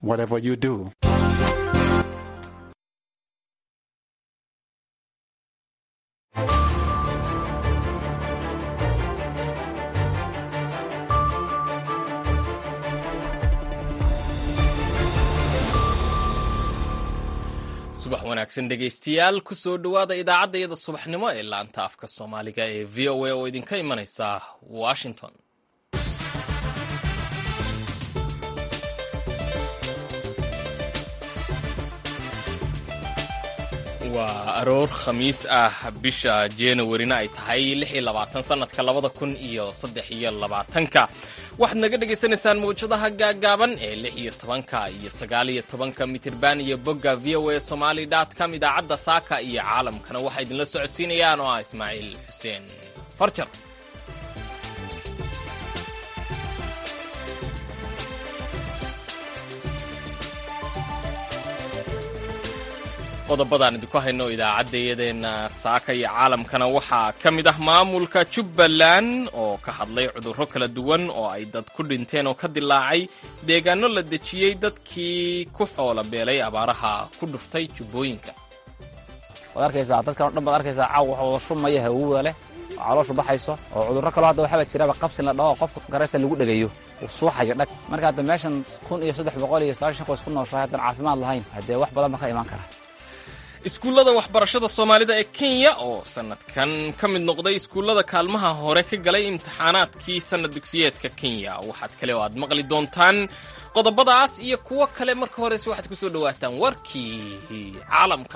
whatever you do. subax wanaagsan dhegaystayaal ku soo dhowaada idaacadda iyada subaxnimo ee laanta afka soomaaliga ee v o a oo idinka imanaysa washington. waa aroor khamiis ah bisha januarina ay tahay 26 sanadka 2023 waxaad naga dhagaysanaysaan mawjadaha gaagaaban ee 16 iyo 19 mitirban iyo bogga voasomali.com. idaacadda saaka iyo caalamkana waxaa idinla socodsiinayaan oo ah Ismaaciil Xuseen Farjar. qodobadaan idinku hayno idaacaddeeyadeena saaka iyo caalamkana waxaa ka mid ah maamulka Jubbaland oo ka hadlay cudurro kala duwan oo ay dad ku dhinteen oo ka dilaacay deegaano la dejiyey dadkii ku xoola beelay abaaraha ku dhuftay jubbooyinka. waad arkaysaa dadkan oo dhan baad arkaysaa caaw waxa wada shumaya hawada leh oo caloosha baxayso oo cudurro kale hadda waxaa jiraba qabsi la dhaho qofka garaysa lagu dhageeyo uu suuxayo dhag marka hadda meeshan 1390 qoys ku nooshahay haddaan caafimaad lahayn haddee wax badan ba ka iman kara. iskuullada waxbarashada Soomaalida ee Kenya oo sanadkan ka mid noqday iskuullada kaalmaha hore ka galay imtixaanaadkii sanad dugsiyeedka Kenya. waxaad kale oo aad maqli doontaan qodobadaas iyo kuwo kale. marka horese waxaad ku soo dhawaataan warkii caalamka.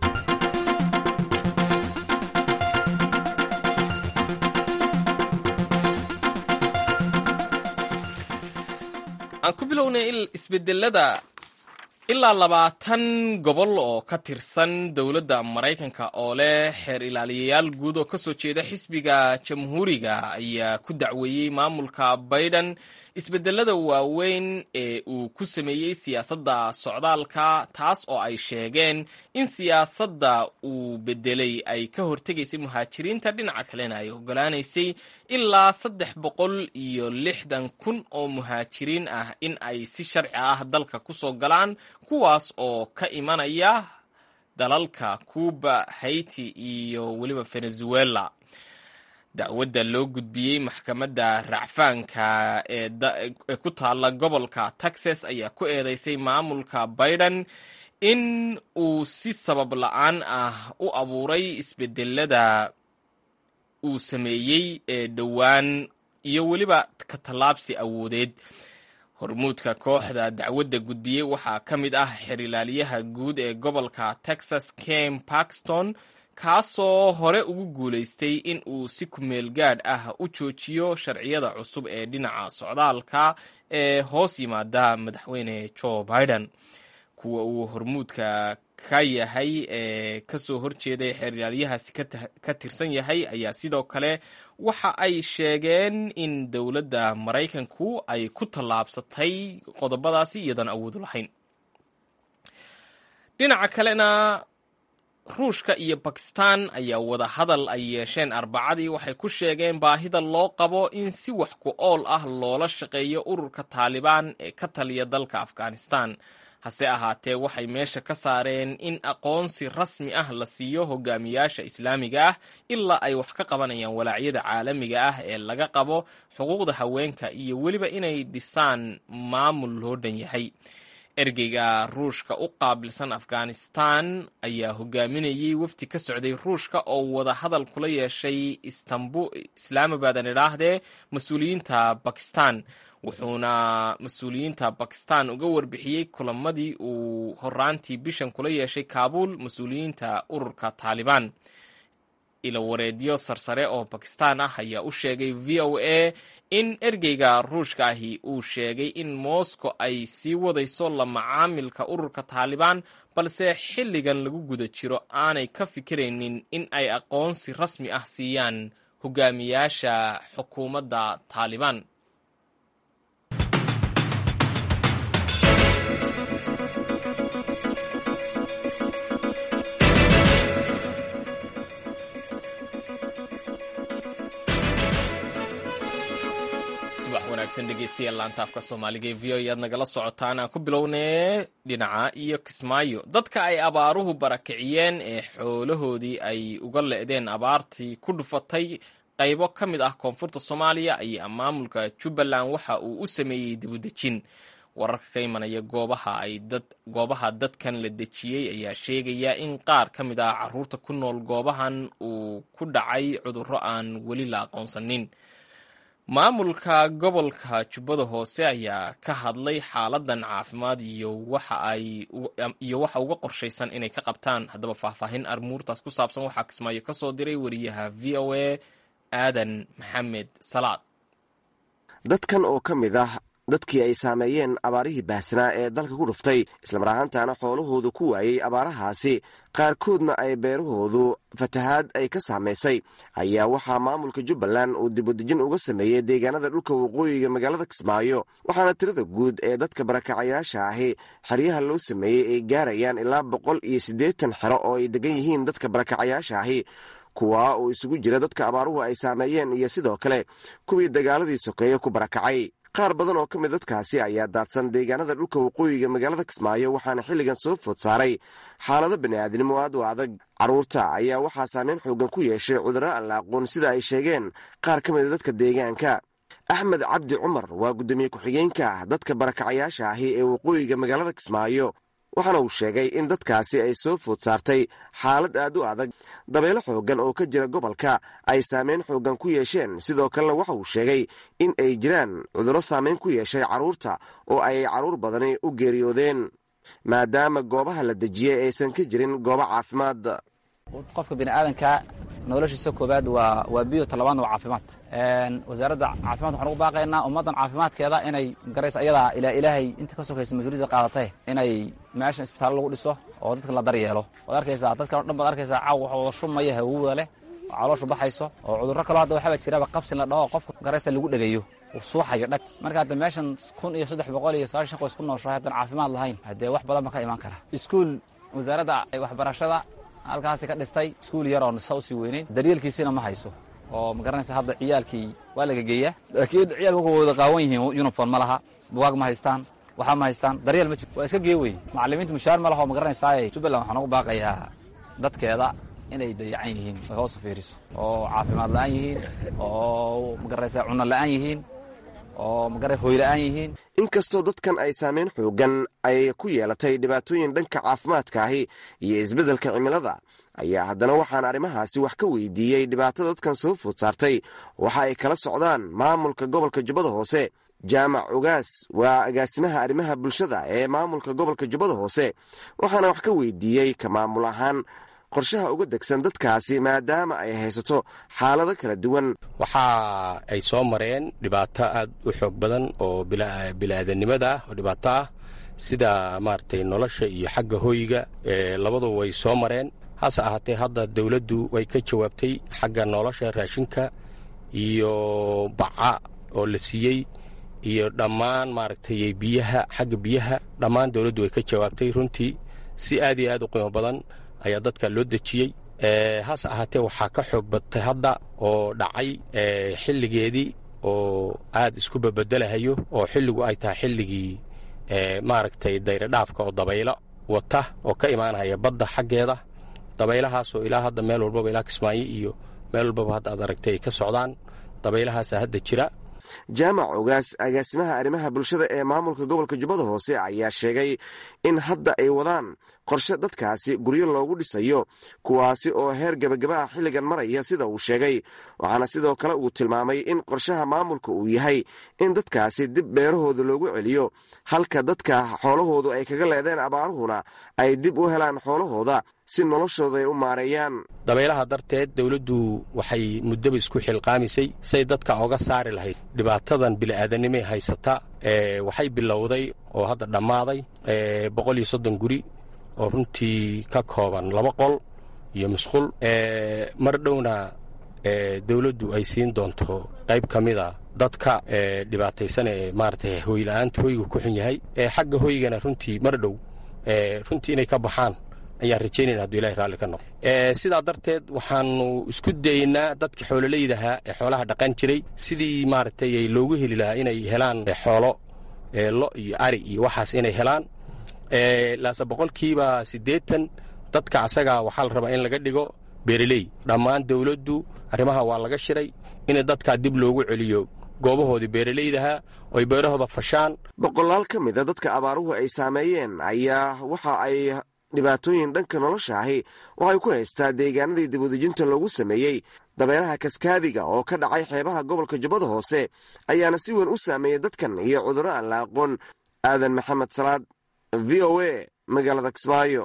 aan ku bilownay isbedelada ilaa 20 gobol oo ka tirsan dowladda Maraykanka oo leh xeer ilaaliyayaal guud oo ka soo jeeda xisbiga jamhuuriga ayaa ku dacweeyey maamulka Biden isbedelada waaweyn ee uu ku sameeyey siyaasadda socdaalka, taas oo ay sheegeen in siyaasadda uu bedelay ay ka hortegaysay muhaajiriinta, dhinaca kalena ay ogolaanaysay ilaa 360,000 oo muhaajiriin ah in ay si sharci ah dalka ku soo galaan, kuwaas oo ka imanaya dalalka Cuba, Haiti iyo weliba Venezuela. dacwadda loo gudbiyey maxkamadda racfaanka ee ku taalla gobolka Texas ayaa ku eedeysay maamulka Biden in uu si sabab la'aan ah u abuuray isbedelada uu sameeyey ee dhowaan iyo weliba ka tallaabsi awoodeed. hormuudka kooxda dacwadda gudbiyey waxaa ka mid ah xeer ilaaliyaha guud ee gobolka Texas Ken Paxton, kaasoo hore ugu guulaystay in uu si kumeel gaadh ah u joojiyo sharciyada cusub ee dhinaca socdaalka ee hoos yimaada madaxweyne Joe Biden. kuwa uu hormuudka ka yahay ee ka soo horjeeday xeer ilaalyahaasi ka tirsan yahay ayaa sidoo kale waxa ay sheegeen in dowladda Maraykanku ay ku tallaabsatay qodobadaasi iyadan awood lahayn. dhinaca kalena Ruushka iyo Bakistan ayaa wada hadal ay yeesheen Arbacadii waxay ku sheegeen baahida loo qabo in si wax ku ool ah loola shaqeeyo ururka Taliban ee ka taliya dalka Afghanistan. hase ahaatee waxay meesha ka saareen in aqoonsi rasmi ah la siiyo hogaamiyaasha Islaamiga ah ilaa ay wax ka qabanayaan walaacyada caalamiga ah ee laga qabo xuquuqda haweenka iyo weliba inay dhisaan maamul loo dhan yahay. ergeyga Ruushka u qaabilsan Afghanistan ayaa hogaaminayay wafdi ka socday Ruushka oo wada hadal kula yeeshay Islamabad mas'uuliyiinta Bakistan, wuxuuna mas'uuliyiinta Bakistan uga warbixiyey kulamadii uu horaantii bishan kula yeeshay Kaabul mas'uuliyiinta ururka Taliban. ila wareedyo sarsare oo Bakistan ah ayaa u sheegay VOA in ergeyga Ruushka ahi uu sheegay in Moscow ay sii wadayso la macaamilka ururka Taliban, balse xilligan lagu guda jiro aanay ka fikiraynin in ay aqoonsi rasmi ah siiyaan hogaamiyaasha xukuumadda Taliban. wanaagsan dhegeystayaal laanta afka soomaaliga ee v o aad nagala socotaan. aan ku bilownee dhinaca iyo Kismaayo. dadka ay abaaruhu barakiciyeen ee xoolahoodii ay uga le'deen abaartii ku dhufatay qaybo ka mid ah koonfurta Soomaaliya ayaa maamulka Jubbaland waxa uu u sameeyey dibudejin. wararka ka imanaya goobaha dadkan la dejiyey ayaa sheegaya in qaar ka mid ah carruurta ku nool goobahan uu ku dhacay cudurro aan weli la aqoonsanin. maamulka gobolka Jubbada Hoose ayaa ka hadlay xaaladan caafimaad iyo waxa uga qorshaysan inay ka qabtaan. haddaba faahfaahin armuurtaas ku saabsan waxaa Kismaayo ka soo diray wariyaha VOA aadan maxamed salaad. dadkan oo ka mid ah dadkii ay saameeyeen abaarihii baahsanaa ee dalka ku dhuftay islamar ahaantaana xoolahoodu ku waayey abaarahaasi qaarkoodna ay beerahoodu fatahaad ay ka saamaysay ayaa waxaa maamulka Jubbaland uu dibudejin uga sameeyey deegaanada dhulka waqooyiga magaalada Kismaayo. waxaana tirada guud ee dadka barakacayaasha ahi xeryaha loo sameeyey ay gaarayaan ilaa 180 xero oo ay degan yihiin dadka barakacayaasha ahi, kuwaa uu isugu jira dadka abaaruhu ay saameeyeen iyo sidoo kale kuwii dagaaladii sokeeye ku barakacay. qaar badan oo ka mid dadkaasi ayaa daadsan deegaanada dhulka waqooyiga magaalada Kismaayo, waxaana xilligan soo food saaray xaalado bani'aadnimo aad u adag. carruurta ayaa waxaa saameyn xoogan ku yeeshay cudurro aan la aqoon sida ay sheegeen qaar ka mid dadka deegaanka. axmed cabdi cumar waa guddoomiye ku-xigeenka dadka barakacayaasha ahi ee waqooyiga magaalada Kismaayo, waxaana uu sheegay in dadkaasi ay soo food saartay xaalad aad u adag. dabeelo xooggan oo ka jira gobolka ay saameyn xooggan ku yeesheen. sidoo kalena waxa uu sheegay in ay jiraan cudurro saameyn ku yeeshay carruurta oo ay carruur badani u geeriyoodeen maadaama goobaha la dejiyey aysan ka jirin goobo caafimaad. qofka bini'aadanka noloshiisa koobaad waa biyo, talabaadna waa caafimaad. wasaaradda caafimaad waxaan ugu baaqaynaa ummaddan caafimaadkeeda inay garaysa ayadaa ilaahay inta ka sokaysa mas-uuliyadda qaadatay inay meeshan isbitaallo lagu dhiso oo dadka la daryeelo. waad arkaysaa dadkan o dhan baad arkaysaa caaw waxa wada shumaya hawada leh oo calooshu baxayso oo cudurro kaloo hadda waxaaba jiraaba qabsin la dhaho qofka garaysa lagu dhegayo uu suuxayo dhag. marka hadda meeshan 1390 qoys ku nooshahay haddan caafimaad lahayn haddee wax badan ba ka imaan kara. iskuul wasaaradda waxbarashada halkaasi ka dhistay iskuul yar oo nisa usii weynayn, daryeelkiisina ma hayso oo magaranaysa hadda ciyaalkii waa laga geeyaa, laakiin ciyaalku waa wada qaawan yihiin, uniform ma laha, bugaag ma haystaan, waxa ma haystaan, daryeel ma jiro, waa iska gee wey. macallimiinta mushaar ma laha oo magaranaysaa Jubbaland waxaan ugu baaqayaa dadkeeda inay dayacan yihiin ay hoos u fiiriso oo caafimaad la'aan yihiin oo magaranaysaa cunno la'aan yihiin oo magara hooy la'aan yihiin. inkastoo dadkan ay saameyn xoogan ay ku yeelatay dhibaatooyin dhanka caafimaadka ahi iyo isbeddelka cimilada, ayaa haddana waxaan arrimahaasi wax ka weydiiyey dhibaatada dadkan soo food saartay waxa ay kala socdaan maamulka gobolka Jubbada Hoose. jaamac ogaas waa agaasimaha arrimaha bulshada ee maamulka gobolka Jubbada Hoose, waxaana wax ka weydiiyey ka maamul ahaan qorshaha uga degsan dadkaasi maadaama ay haysato xaalado kala duwan. waxa ay soo mareen dhibaato aad u xoog badan oo bilaadanimada ah oo dhibaato ah sida maaragtay nolosha iyo xagga hooyiga labaduba way soo mareen. hase ahaatee hadda dawladdu way ka jawaabtay xagga nolosha, raashinka iyo baca oo la siiyey iyo dhammaan maaragtay biyaha, xagga biyaha dhammaan dawladdu way ka jawaabtay. runtii si aad iyo aad u qiimo badan ayaa dadka loo dejiyey. hase ahaatee waxaa ka xoog badtay hadda oo dhacay xilligeedii oo aad isku babedelahayo oo xilligu ay tahay xilligii maaragtay dayradhaafka oo dabaylo wata oo ka imaanaya badda xaggeeda. dabaylahaasoo ilaa hadda meel walbaba ilaa Kismaayo iyo meel walbaba hadda aad aragtay ay ka socdaan. dabaylahaasa hadda jira. jaamac ogaas agaasimaha arrimaha bulshada ee maamulka gobolka Jubbada Hoose ayaa sheegay in hadda ay wadaan qorshe dadkaasi guryo loogu dhisayo, kuwaasi oo heer gabagaba ah xilligan maraya sida uu sheegay. waxaana sidoo kale uu tilmaamay in qorshaha maamulka uu yahay in dadkaasi dib beerahooda loogu celiyo, halka dadka xoolahoodu ay kaga leedeen abaaruhuna ay dib u helaan xoolahooda si noloshooda ay u maareeyaan. dabaylaha darteed dawladdu waxay muddaba isku xilqaamisay say dadka oga saari lahayd dhibaatadan bili'aadanimay haysata. waxay bilowday oo hadda dhammaaday 130 guri oo runtii ka kooban 2 qol iyo musqul. mar dhowna dawladdu ay siin doonto qayb ka mida dadka dhibaataysan ee maaragtay hooyla'aanta hooyga ku xun yahay. xagga hooygana runtii mar dhow runtii inay ka baxaan ayaan rajaynayna hadduu ilahay raalli ka noqo sidaa darteed waxaanu isku dayaynaa dadka xoololaydahaa ee xoolaha dhaqan jiray sidii maaragtay loogu heli lahaa inay helaan xoolo lo iyo ari iyo waxaas inay helaan laase 80% dadka asagaa waxaa la rabaa in laga dhigo beeraley dhammaan dawladdu arrimaha waa laga shiray in dadkaa dib loogu celiyo goobahoodii beeralaydahaa oo ay beerahooda fashaan. boqolaal ka mida dadka abaaruhu ay saameeyeen ayaa waxa ay dhibaatooyin dhanka nolosha ahi waxay ku haystaa deegaanadii dibudejinta loogu sameeyey. dabeeraha kaskaadiga oo ka dhacay xeebaha gobolka jubbada hoose ayaana si weyn u saameeyey dadkan iyo cudurro aan la aqoon. aadan maxamed salaad, v o a, magaalada Kismaayo.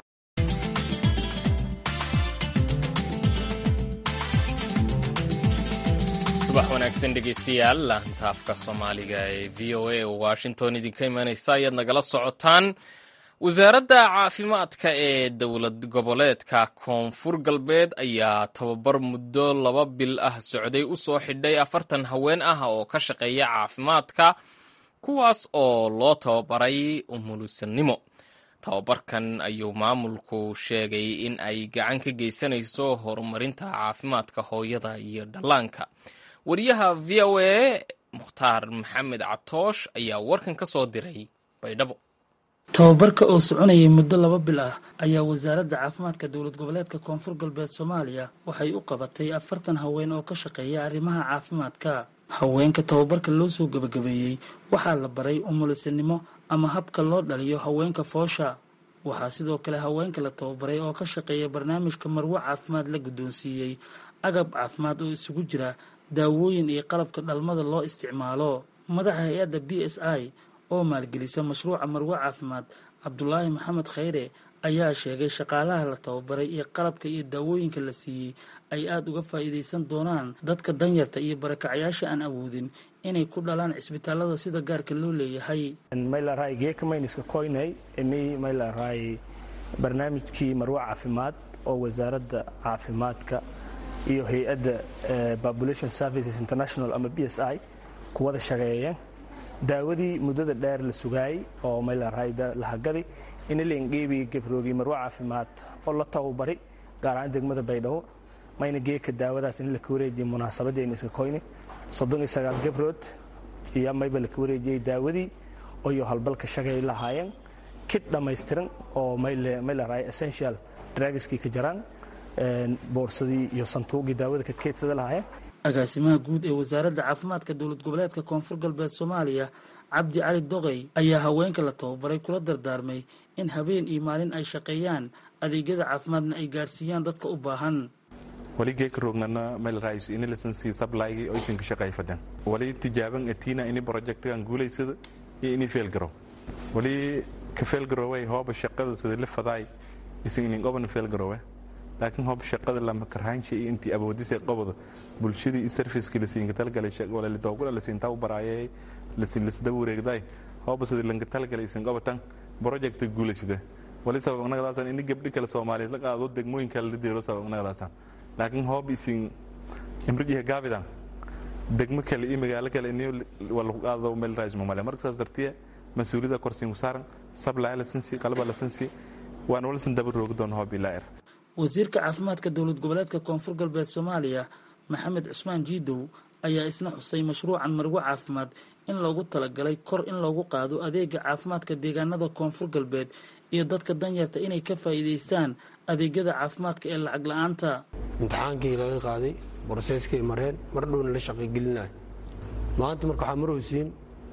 subax wanaagsan dhegaystayaal, laanta afka soomaaliga ee v o a oo washington idinka imanaysa ayaad nagala socotaan. wasaaradda caafimaadka ee dowlad goboleedka koonfur galbeed ayaa tababar muddo 2 bil ah socday u soo xidhay 40 haween ah oo ka shaqeeya caafimaadka, kuwaas oo loo tababaray umulusannimo. tababarkan ayuu maamulku sheegay in ay gacan ka geysanayso horumarinta caafimaadka hooyada iyo dhallaanka. wariyaha v o a mukhtaar maxamed catoosh ayaa warkan ka soo diray baydhabo. tababarka oo soconayay muddo 2 bil ah ayaa wasaaradda caafimaadka dowlad goboleedka koonfur galbeed Soomaaliya waxay u qabatay 40 haween oo ka shaqeeya arrimaha caafimaadka. haweenka tababarka loo soo gabagabeeyey waxaa la baray umulisanimo ama habka loo dhaliyo haweenka foosha. waxaa sidoo kale haweenka la tababaray oo ka shaqeeya barnaamijka marwo caafimaad la guddoonsiiyey agab caafimaad oo isugu jira daawooyin iyo qalabka dhalmada loo isticmaalo. madaxa hay-adda BSI oo maalgelisa mashruuca marwo caafimaad Cabdulaahi Maxamed Khayre ayaa sheegay shaqaalaha la tababaray iyo qalabka iyo daawooyinka la siiyey ay aad uga faa'iideysan doonaan dadka danyarta iyo barakacayaasha aan awoodin inay ku dhalaan cisbitaalada sida gaarka loo leeyahay. barnaamijkii marwo caafimaad oo wasaaradda caafimaadka iyo hay-adda Population Services International ama BSI ku wada shaqeeyeen. daawadii muddada dheer la sugayay oo lahagadi in la ingeebiyo gabroogi marwo caafimaad oo la tababaray gaar ahaan degmada Baydhabo mayna geeka daawadaas in la ka wareejiyay munaasabadeen iska koyne 39 gabrood iyo mayba la ka wareejiyay daawadii oo iyo halbalka shaqay lahaayeen kit dhammaystiran oo mayla essential drugski ka jiraan boorsadii iyo santuuqii daawada ka keedsada lahaayeen. agaasimaha guud ee wasaaradda caafimaadka dowlad goboleedka koonfur galbeed Soomaaliya Cabdi Cali Doqey ayaa haweenka la tababaray kula dardaarmay in habeen iyo maalin ay shaqeeyaan adeegyada caafimaadna ay gaarsiiyaan dadka u baahan. wali geeka roognana meel raayis in license supply oo isin ka shaqeey fadan wali tijaaban etina in projectkan guuleysada iyo in fail garo wali ka fail garo way hooba shaqada sida la faday isin in goban fail garo laakiin hoob shaqada lama karhaanshi intii awoodisay qabada bulshadii iyo service-kii la siin talgalay shaqo la doogula la siin taw baraayay la siin lisda wareegday hoob sida lan talgalay siin qabatan project guuleysada wali sabab nagadaasaan in gabdhi kale Soomaaliyeed la qaado degmooyinka la diiro sabab nagadaasaan laakiin hoob isin imrijiga gaabidan degmo kale iyo magaalo kale in wala qaado meel raayis Soomaaliya markaas dartiye mas'uuliyadda korsiin saaran supply license qalab license waan wala san daba roog doon hoob ilaa wasiirka caafimaadka dowlad goboleedka koonfur galbeed Soomaaliya Maxamed Cusmaan Jiidow ayaa isna xusay mashruucan marwo caafimaad in loogu talagalay kor in loogu qaado adeega caafimaadka deegaanada koonfur galbeed iyo dadka danyarta inay ka faa'iideystaan adeegyada caafimaadka ee lacag la'aanta. imtixaankii laga qaaday processkii mareen mar dhowna la shaqo gelinayo maanta marka waxaa maraysiin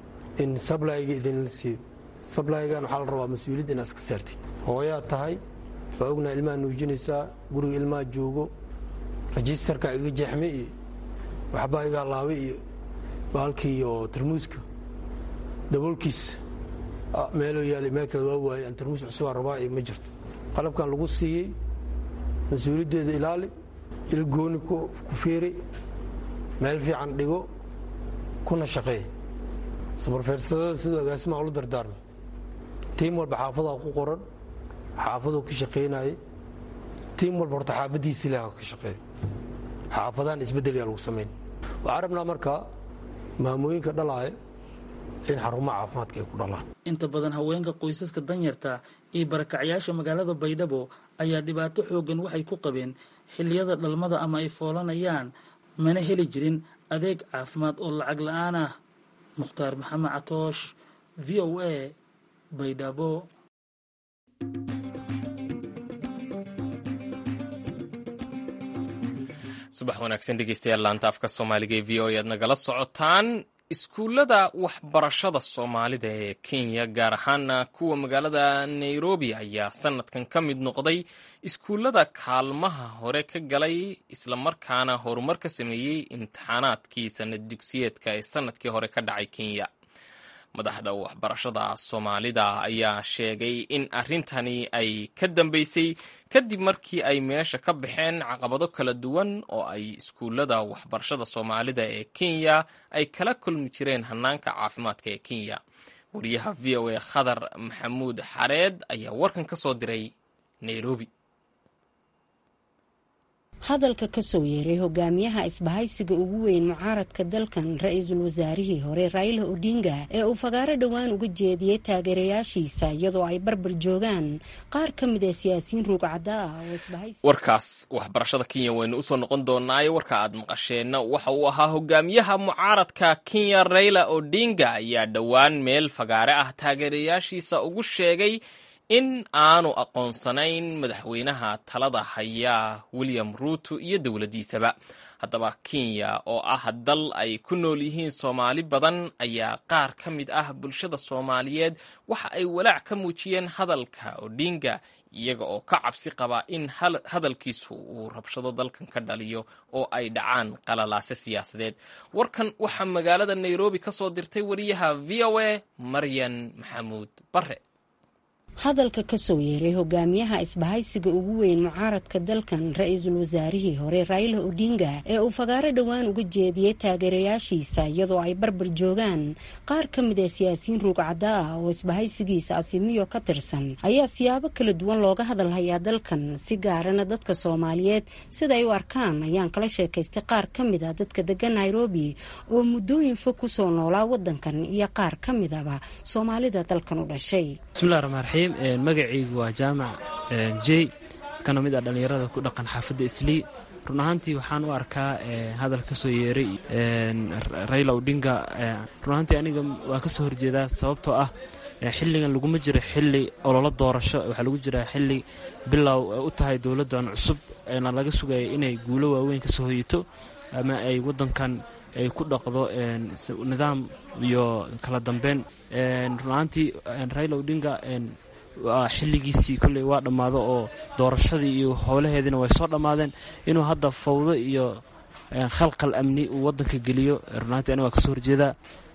in supply-ga idin la siiyo supply-gan waxaa la rabaa mas'uuliyad inaad iska saartid hooyaa tahay waa ognahay ilmaha nuujinaysaa guriga ilmaha joogo registerka iga jeexme iyo waxbaa iga laabay iyo baalkii iyo tarmuuska daboolkiis meeloo yaalay meel kale waa waayay aan tarmuus cusub rabaa iyo ma jirto qalabkan lagu siiyey mas-uuliyaddeeda ilaali il gooni ku fiiri meel fiican dhigo kuna shaqeey sabarfeersadada sidoo agaasimaha ula dardaarmay tiim walba xaafadaa ku qoran xaafadoo ka shaqeynayay tiim walba horta xaafadiisii leh ka shaqeeyo xaafadaan isbeddel yaa lagu samayn waxaan rabnaa marka maamooyinka dhalaaya in xarumaha caafimaadka ay ku dhalaan. inta badan haweenka qoysaska danyarta iyo barakacyaasha magaalada Baydhabo ayaa dhibaato xoogan waxay ku qabeen xilliyada dhalmada ama ay foolanayaan, mana heli jirin adeeg caafimaad oo lacag la'aan ah. Mukhtaar Maxamed Catoosh, VOA, Baydhabo. subax wanaagsan dhegeystayaal, laanta afka Soomaaliga ee VOA aad nagala socotaan. iskuullada waxbarashada Soomaalida ee Kenya, gaar ahaan kuwa magaalada Nairobi, ayaa sanadkan ka mid noqday iskuullada kaalmaha hore ka galay islamarkaana horumar ka sameeyey imtixaanaadkii sanad dugsiyeedka ee sanadkii hore ka dhacay Kenya. madaxda waxbarashada Soomaalida ayaa sheegay in arrintani ay ka dambeysay kadib markii ay meesha ka baxeen caqabado kala duwan oo ay iskuullada waxbarashada Soomaalida ee Kenya ay kala kulmi jireen hanaanka caafimaadka ee Kenya. wariyaha VOA Khadar Maxamuud Xareed ayaa warkan ka soo diray Nairobi. hadalka ka soo yeeray hogaamiyaha isbahaysiga ugu weyn mucaaradka dalkan, ra-iisul wasaarihii hore Raila Odinga, ee uu fagaaro dhowaan uga jeediyey taageerayaashiisa iyadoo ay barbar joogaan qaar ka mid ah siyaasiyiin ruugcada ah oo isbahaysiga. warkaas waxbarashada Kenya waynu usoo noqon doonaa. warka aad maqasheenna waxa uu ahaa hogaamiyaha mucaaradka Kenya Raila Odinga ayaa dhowaan meel fagaare ah taageerayaashiisa ugu sheegay in aanu aqoonsanayn madaxweynaha talada haya William Ruto iyo dowladiisaba. haddaba Kenya oo ah dal ay ku nool yihiin Soomaali badan ayaa qaar ka mid ah bulshada Soomaaliyeed waxa ay walaac ka muujiyeen hadalka Odinga, iyaga oo ka cabsi qaba in hadalkiisu uu rabshado dalkan ka dhaliyo oo ay dhacaan qalalaase siyaasadeed. warkan waxaa magaalada Nairobi ka soo dirtay wariyaha VOA Maryan Maxamuud Bare. hadalka ka soo yeeray hogaamiyaha isbahaysiga ugu weyn mucaaradka dalkan, ra-iisul wasaarihii hore Raila Odinga, ee uu fagaaro dhowaan uga jeediyey taageerayaashiisa iyadoo ay barbar joogaan qaar ka mid ah siyaasiyiin ruugcada ah oo isbahaysigiisa Azimio ka tirsan, ayaa siyaabo kala duwan looga hadalhayaa dalkan, si gaarana dadka Soomaaliyeed sida ay u arkaan. ayaan kala sheekaystay qaar ka mid ah dadka degan Nairobi oo muddooyin fog ku soo noolaa wadankan iyo qaar ka mid ahba Soomaalida dalkan u dhashay. magacaygu waa jaamac jey, kana mid ah dhallinyarada ku dhaqan xaafadda Islii. run ahaantii waxaan u arkaa hadal ka soo yeeray Raila Odinga, run ahaantii aniga waa ka soo horjeedaa, sababtoo ah xilligan laguma jiro xilli ololo doorasho, waxaa lagu jiraa xilli bilow u tahay dowladdan cusub eena laga sugaya inay guulo waaweyn ka soo hoyito ama ay waddankan ay ku dhaqdo nidaam iyo kala dambeyn. run ahaantii Raila Odinga xilligiisii kolley waa dhammaado oo doorashadii iyo howlaheediina way soo dhammaadeen. inuu hadda fawdo iyo khalqal amni uu waddanka geliyo, run ahaantii aniga waa ka soo horjeedaa.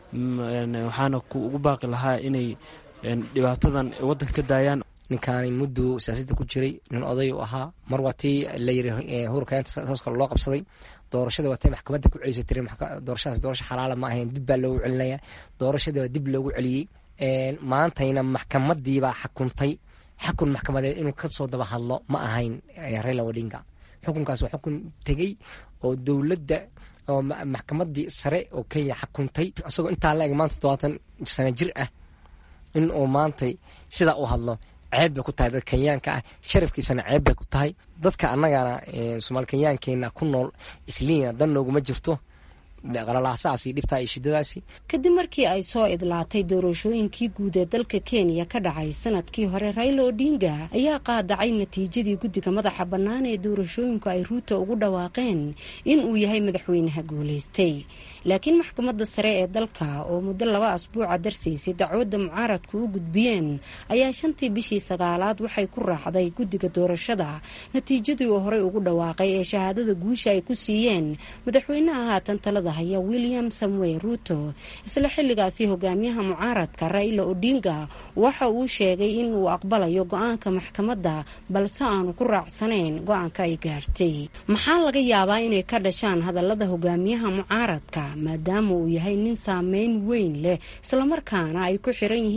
waxaana ugu baaqi lahaa inay dhibaatadan waddanka ka daayaan. ninkaani muddo siyaasadda ku jiray, nin oday u ahaa. mar waa tii la yiri hurkaynta saas kale loo qabsaday, doorashada waa tay maxkamadda ku celisay tiri doorashadaas doorasho xalaala ma ahayn, dib baa loogu celinaya. doorashada waa dib loogu celiyey. maantayna maxkamadiibaa xukuntay. xukun maxkamadeed inuu ka soo daba hadlo ma ahayn Raila Odinga. xukunkaas waa xukun tegey oo dowladda oo maxkamadii sare oo Kenya xukuntay, isagoo intaa la eg maanta 20 sano jir ah in uu maantay sida u hadlo ceeb bay ku tahay dadka Kenyaanka ah, sharafkiisana ceeb bay ku tahay. dadka annagana Soomaali Kenyaankeena ku nool Isliina dan nooguma jirto qalalaasaasi dhibta ay shidadaasi. kadib markii ay soo idlaatay doorashooyinkii guud ee dalka Kenya ka dhacay sanadkii hore, Raila Odinga ayaa qaadacay natiijadii guddiga madaxa bannaan ee doorashooyinku ay Ruto ugu dhawaaqeen in uu yahay madaxweynaha guuleystay. laakiin maxkamadda sare ee dalka oo muddo 2 asbuuca darsaysay dacwadda mucaaradku u gudbiyeen ayaa 5tii bishii 9aad waxay ku raacday guddiga doorashada natiijadii uu horey ugu dhawaaqay ee shahaadada guusha ay ku siiyeen madaxweynaha haatan talada haya William Samuel Ruto. isla xilligaasi hogaamiyaha mucaaradka Raila Odinga waxa uu sheegay in uu aqbalayo go'aanka maxkamadda, balse aanu ku raacsanayn go'aanka ay gaartay. maxaa laga yaabaa inay ka dhashaan hadallada hogaamiyaha mucaaradka, maadaama uu yahay nin saameyn weyn leh islamarkaana ay ku xiran yihiin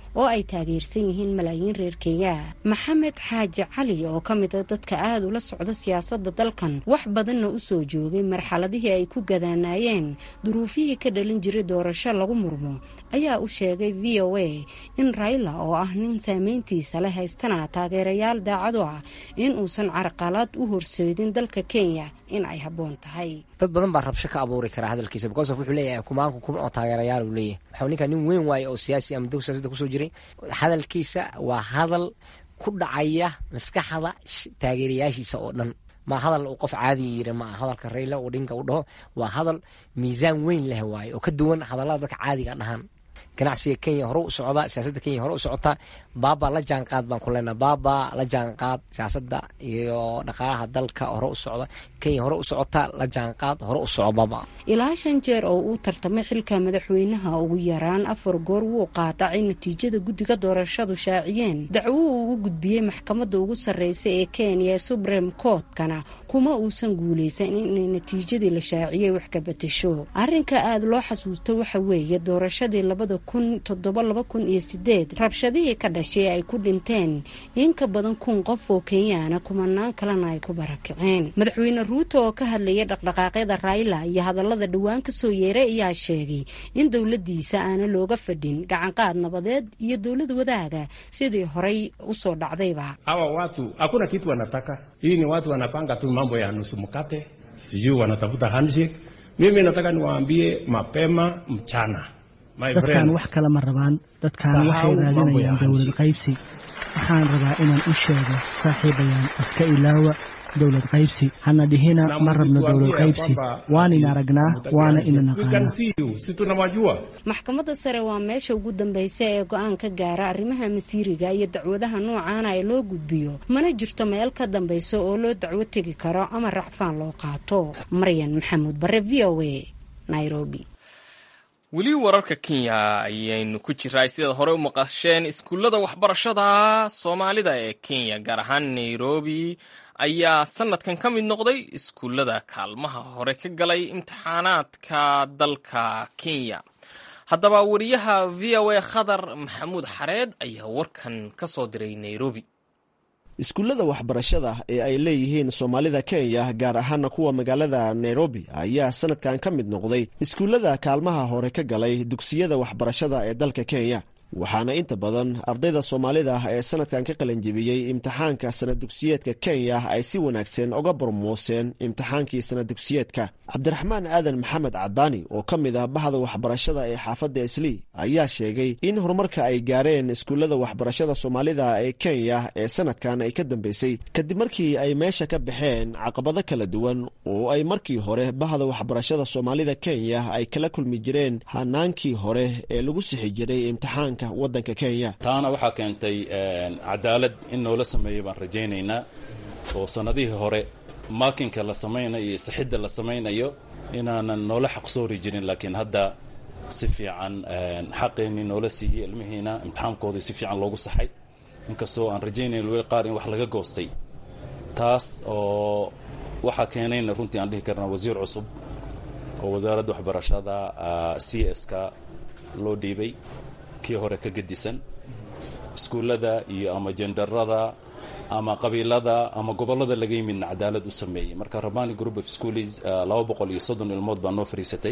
oo ay taageersan yihiin malaayiin reer kenya. maxamed xaaji cali oo ka mid a dadka aada ula socda siyaasadda dalkan wax badanna u soo joogay marxaladihii ay ku gadaanaayeen duruufihii ka dhalin jiray doorasho lagu murmo ayaa u sheegay v o a in Raila oo ah nin saameyntiisa leh haystana taageerayaal daacado ah in uusan carqalad u horseedin dalka Kenya in ay habboon tahay. dad badan baa rabsho ka abuuri kara hadalkiisa because wuxuu leeyahay kumaanku kuma oo taageerayaal uu leeyahay. waxaa ninka nin weyn waaye oo siyaasi ama dowladda siyaasadda kusoo jiray. hadalkiisa waa hadal ku dhacaya maskaxda taageerayaashiisa oo dhan. ma hadal uu qof caadi yiri ma hadalka Raila Odinga uu dhaho waa hadal miisaan weyn leh waaye oo ka duwan hadallada dadka caadiga dhahan. ganacsiga Kenya hore u socda, siyaasadda Kenya hore u socota. baaba la jaanqaad baan ku leenahay, baaba la jaanqaad siyaasadda iyo dhaqaalaha dalka hore u socda. Kenya hore u socota, la jaanqaad hore u socda baaba. ilaa 5 jeer oo uu tartamay xilka madaxweynaha ugu yaraan 4 goor wuu qaatay natiijada guddiga doorashadu shaaciyeen. dacwo uu u gudbiyay maxkamadda ugu sarreysa ee Kenya Supreme Court kana kuma uusan guuleysan in natiijadii la shaaciyay wax ka bedesho. arrinka aad loo xasuusto waxa weeye doorashadii 2007-2008 rabshadihii ka dhashay ay ku dhinteen in ka badan 1,000 qof oo Kenyaana kumanaan kalena ay ku barakaceen. madaxweyne Ruto oo ka hadlayay dhaqdhaqaaqyada Raila iyo hadallada dhawaan ka soo yeeray ayaa sheegay in dawladdiisa aana looga fadhin gacan qaad nabadeed iyo dawlad wadaaga sidii horey u soo dhacdayba. hawa watu hakuna kitu wanataka. hii ni watu wanapanga tu mambo ya nusu mkate, sijui wanatafuta handshake. mimi nataka niwaambie mapema mchana, dadkaan wax kale ma rabaan. dadkaan waxay raadinayaan dawlad qaybsi. waxaan rabaa inaan u sheego saaxiibayaan iska ilaawa dawlad qaybsi. hana dhihina ma rabno dawlad qaybsi. waan in aragnaa, waana in naqaanaa. maxkamadda sare waa meesha ugu dambaysa ee go'aan ka gaara arrimaha masiiriga iyo dacwadaha noocaana ee loo gudbiyo. mana jirto meel ka dambaysa oo loo dacwo tegi karo ama racfaan loo qaato. Maryan Maxamuud Bare, V O A, Nairobi. weli wararka Kenya ayaynu ku jiraa. sidaad hore u maqasheen, iskuullada waxbarashada Soomaalida ee Kenya gaar ahaan Nairobi ayaa sanadkan ka mid noqday iskuullada kaalmaha hore ka galay imtixaanaadka dalka Kenya. haddaba wariyaha V O A Khadar Maxamuud Xareed ayaa warkan ka soo diray Nairobi. iskuullada waxbarashada ee ay leeyihiin Soomaalida Kenya gaar ahaan kuwa magaalada Nairobi ayaa sanadkan ka mid noqday iskuullada kaalmaha hore ka galay dugsiyada waxbarashada ee dalka Kenya. waxaana inta badan ardayda Soomaalida ee sanadkan ka qalin jebiyey imtixaanka sanad dugsiyeedka Kenya ay si wanaagsan uga barmooseen imtixaankii sanad dugsiyeedka. Cabdiraxmaan Aadan Maxamed Cadaani oo ka mid ah bahda waxbarashada ee xaafadda Islii ayaa sheegay in horumarka ay gaareen iskuullada waxbarashada Soomaalida ee Kenya ee sanadkan ay ka dambeysay kadib markii ay meesha ka baxeen caqabado kala duwan oo ay markii hore bahda waxbarashada Soomaalida Kenya ay kala kulmi jireen hanaankii hore ee lagu sixi jiray imtixaanka wadanka Kenya. taana waxaa keentay cadaalad in noola sameeyo baan rajaynaynaa. oo sanadihii hore maakinka la samaynayo iyo saxidda la samaynayo inaanan noola xaqsoori jirin, laakiin hadda si fiican xaqeennii noola siiyey. ilmihiina imtixaankoodii si fiican loogu saxay, inkastoo aan rajaynayn way qaar in wax laga goostay. taas oo waxaa keenayna runtii aan dhihi karnaa wasiir cusub oo wasaaradda waxbarashada CS-ka loo dhiibay, kii hore ka gedisan. iskuullada iyo ama jendarada ama qabiilada ama gobollada laga yimidna cadaalad u sameeyey. marka Rabani Group of Schools 230 ilmood baa noo fariisatay.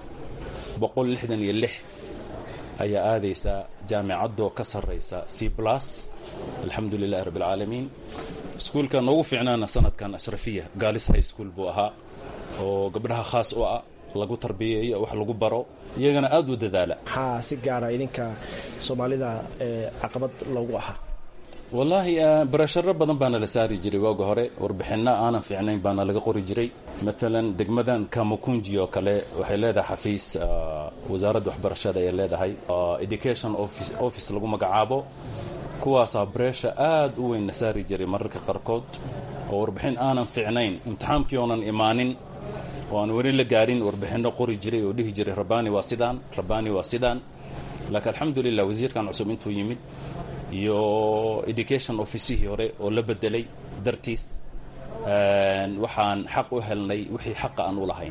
166 ayaa aadaysa jaamicadoo ka sarreysa C+. alxamdulilahi rabbil caalamiin. iskuulka noogu fiicnaana sanadkan Ashrafiya Girls High School buu ahaa oo gabdhaha khaas u ah lagu tarbiyeeyo, wax lagu baro, iyagana aad u dadaala. maxaa si gaara idinka Soomaalida caqabad loogu ahaa? wallaahi barasharo badan baana la saari jiray waaga hore. warbixinna aanan fiicnayn baana laga qori jiray. maalan degmadan Kamukunji oo kale waxay leedahay xafiis wasaaradda waxbarashada ay leedahay education office lagu magacaabo. kuwaasaa bareesha aad u weyn na saari jiray mararka qaarkood oo warbixin aanan fiicnayn imtixaankii oonan imaanin oo aan weli la gaarin warbixinno qori jiray oo dhihi jiray Rabani waa sidaan, Rabani waa sidaan. laakiin alxamdulillah wasiirkan cusub intuu yimid iyo education office-hii hore oo la bedelay dartiis waxaan xaq u helnay wixii xaqa aan u lahayn.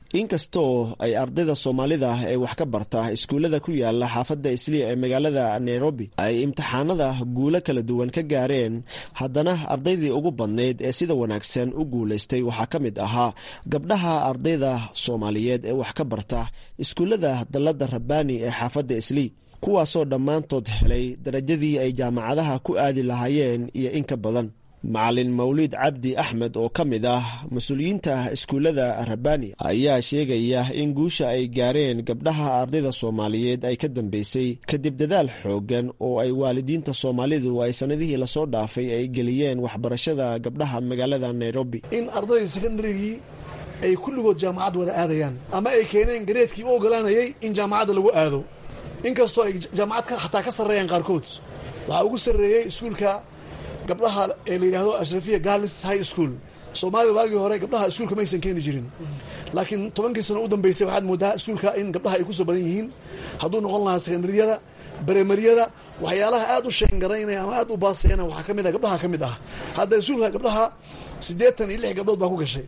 inkastoo ay ardayda soomaalida ee wax ka barta iskuullada ku yaala xaafadda islii ee magaalada nairobi ay imtixaanada guulo kala duwan ka gaareen, haddana ardaydii ugu badnayd ee sida wanaagsan u guulaystay waxaa ka mid ahaa gabdhaha ardayda soomaaliyeed ee wax ka barta iskuullada dalladda rabbaani ee xaafadda islii, kuwaasoo dhammaantood helay darajadii ay jaamacadaha ku aadi lahaayeen iyo in ka badan. macalin mawliid cabdi axmed oo ka mid ah mas-uuliyiinta iskuullada rabbaani ayaa sheegaya in guusha ay gaareen gabdhaha ardayda soomaaliyeed ay ka dambeysay kadib dadaal xooggan oo ay waalidiinta soomaalidu ay sanadihii lasoo dhaafay ay geliyeen waxbarashada gabdhaha magaalada nairobi. in ardayda sekondarigii ay kulligood jaamacad wada aadayaan ama ay keeneen gareedkii u ogolaanayay in jaamacadda lagu aado, inkastoo ay jaamacad xataa ka sarreeyaan qaarkood. waxaa ugu sarreeyey iskuulka gabdhaha ee la yidhaahdo ashrafiya girls high school. soomaalida waagii hore gabdhaha iskuulka maysan keeni jirin, laakiin 10kii sano u dambeysay waxaad moodaa iskuulka in gabdhaha ay ku soo badan yihiin. hadduu noqon lahaa sekondariyada, baremariyada, waxyaalaha aad u sheengaraynaya ama aad u baasayana waxaa ka mid ah gabdhaha ka mid ah. hadda iskuulka gabdhaha 86 gabdhood baa ku gashay.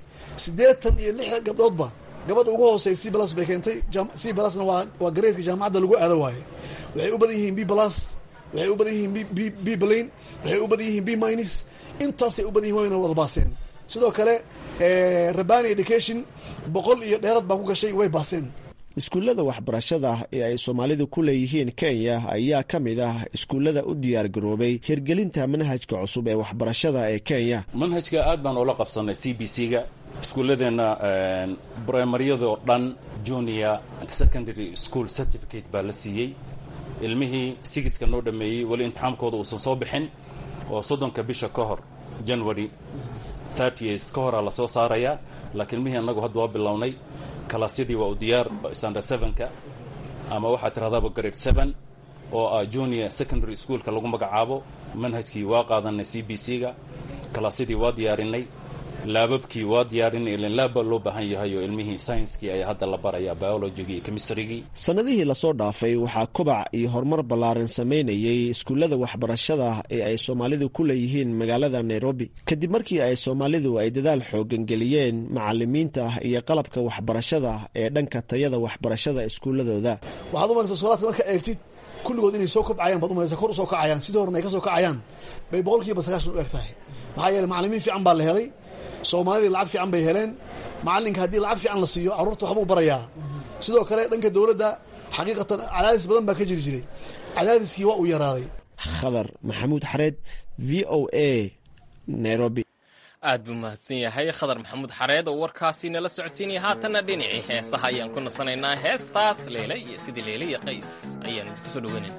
86 gabdhoodba gabadha ugu hoosey C+ bay keentay. C+ na waa gareedka jaamacadda lagu aado waaye. waxay u badan yihiin B+, waxay u badan yihiin B plain, waxay u badan yihiin B-. intaasay u badan yihin wayna wada baaseen. sidoo kale Rabbani Education 100 iyo dheerad baa ku gashay, way baaseen. iskuullada waxbarashada ee ay soomaalidu ku leeyihiin kenya ayaa ka mid ah iskuullada u diyaargaroobay hirgelinta manhajka cusub ee waxbarashada ee kenya. manhajka aad baan ula qabsanay CBC-ga. iskuulladeenna primaryadoo dhan junior secondary school certificate baa la siiyey. ilmihii sigiska noo dhameeyey weli imtixaankooda uusan soo bixin oo 30 bisha ka hor January 30 ka horaa la soo saarayaa, laakiin ilmihii annagu hadda waa bilownay. kalaasyadii waa u diyaar standard 7ka ama waxaa tirahdaaba grade 7 oo ah junior secondary schoolka lagu magacaabo. manhajkii waa qaadanay CBC-ga, kalaasyadii waa diyaarinay, laababkii waa diyaarinay. ilin laaba loo baahan yahay oo ilmihii science-kii ayaa hadda la barayaa biology-gii iyo chemistry-gii. sanadihii lasoo dhaafay waxaa kobac iyo horumar ballaaran samaynayay iskuullada waxbarashada ee ay soomaalidu ku leeyihiin magaalada nairobi, kadib markii ay soomaalidu ay dadaal xoogan geliyeen macalimiinta iyo qalabka waxbarashada ee dhanka tayada waxbarashada iskuulladooda. waxaad u maraysaa soolaadka marka eegtid kulligood inay soo kobcayaan, baad u maraysaa kor u soo kacayaan, sidii horena ay ka soo kacayaan bay 100% u eg tahay. maxaa yeelay macalimiin fiican baa la helay, soomaalidii lacag fiican bay heleen. macalinka haddii lacag fiican la siiyo carruurta waxbuu barayaa. sidoo kale dhanka dowladda xaqiiqatan cadaadis badan baa ka jiri jiray, cadaadiskii waa uu yaraaday. khadar maxamuud xareed, VOA, Nairobi. aad buu mahadsan yahay khadar maxamuud xareed oo warkaasi nala socotiinaya. haatanna dhinacii heesaha ayaan ku nasanaynaa. heestaas leyle iyo sidii leyle iyo qays ayaan idinku soo dhoweynaynaa.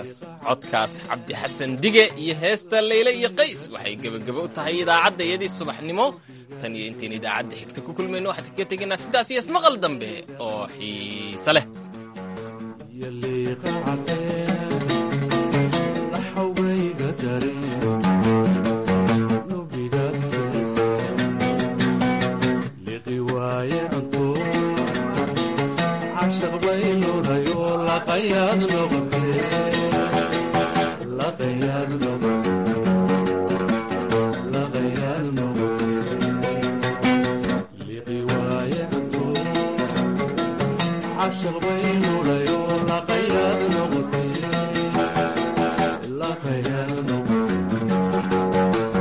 codkaas cabdi xasan dige iyo heesta leyle iyo qays waxay gebagabo u tahay idaacadda iyadii subaxnimo tan iyo intayn idaacadda xigta ku kulmayno waxaan kaga tegaynaa sidaas iyo ismaqal dambe oo xiise leh عشق